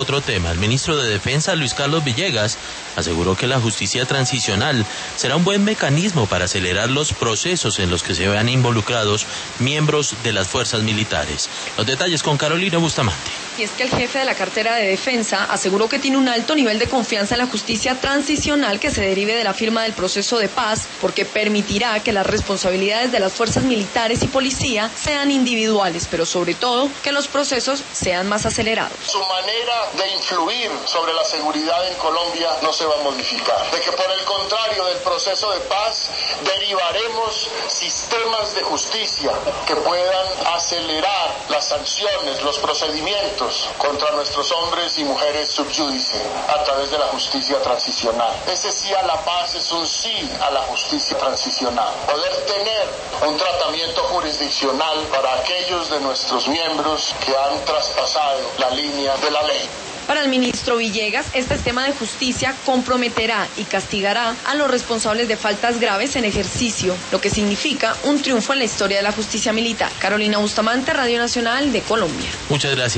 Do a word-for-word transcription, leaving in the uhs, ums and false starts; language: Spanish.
Otro tema, el ministro de Defensa, Luis Carlos Villegas, aseguró que la justicia transicional será un buen mecanismo para acelerar los procesos en los que se vean involucrados miembros de las fuerzas militares. Los detalles con Carolina Bustamante. Y es que el jefe de la cartera de Defensa aseguró que tiene un alto nivel de confianza en la justicia transicional que se derive de la firma del proceso de paz, porque permitirá que las responsabilidades de las fuerzas militares y policía sean individuales, pero sobre todo que los procesos sean más acelerados. Su manera de influir sobre la seguridad en Colombia no se va a modificar. De que por el contrario del proceso de paz derivaremos sistemas de justicia que puedan acelerar las sanciones, los procedimientos contra nuestros hombres y mujeres sub judice a través de la justicia transicional. Ese sí a la paz es un sí a la justicia transicional. Poder tener un tratamiento jurisdiccional para aquellos de nuestros miembros que han traspasado la línea de la ley. Para el ministro Villegas, este sistema de justicia comprometerá y castigará a los responsables de faltas graves en ejercicio, lo que significa un triunfo en la historia de la justicia militar. Carolina Bustamante, Radio Nacional de Colombia. Muchas gracias.